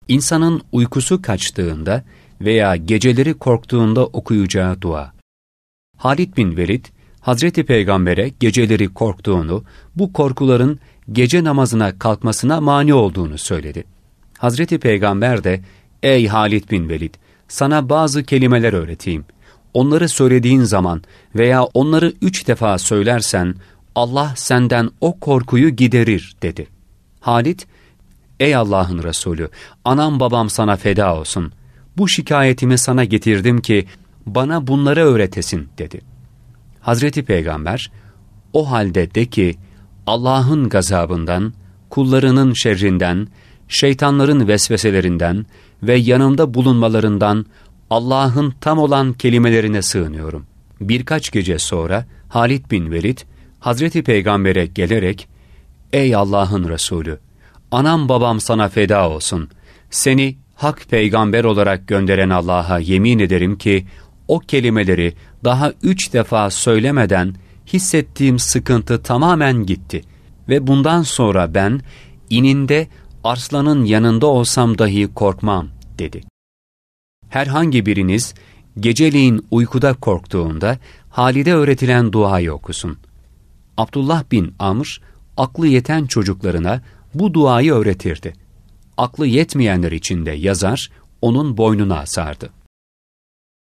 İnsanın uykusu kaçtığında veya geceleri korktuğunda okuyacağı dua. Halid bin Velid, Hazreti Peygamber'e geceleri korktuğunu, bu korkuların gece namazına kalkmasına mani olduğunu söyledi. Hazreti Peygamber de, ''Ey Halid bin Velid, sana bazı kelimeler öğreteyim. Onları söylediğin zaman veya onları 3 defa söylersen, Allah senden o korkuyu giderir.'' dedi. Halid, ''Ey Allah'ın Resulü, anam babam sana feda olsun. Bu şikayetimi sana getirdim ki bana bunları öğretesin.'' dedi. Hazreti Peygamber, ''O halde de ki, Allah'ın gazabından, kullarının şerrinden, şeytanların vesveselerinden ve yanımda bulunmalarından Allah'ın tam olan kelimelerine sığınıyorum.'' Birkaç gece sonra Halid bin Velid, Hazreti Peygamber'e gelerek, ''Ey Allah'ın Resulü, anam babam sana feda olsun. Seni hak peygamber olarak gönderen Allah'a yemin ederim ki, o kelimeleri daha 3 defa söylemeden hissettiğim sıkıntı tamamen gitti ve bundan sonra ben ininde arslanın yanında olsam dahi korkmam.'' dedi. Herhangi biriniz geceliğin uykuda korktuğunda Halid'e öğretilen duayı okusun. Abdullah bin Amr, aklı yeten çocuklarına bu duayı öğretirdi. Aklı yetmeyenler için de yazar, onun boynuna asardı.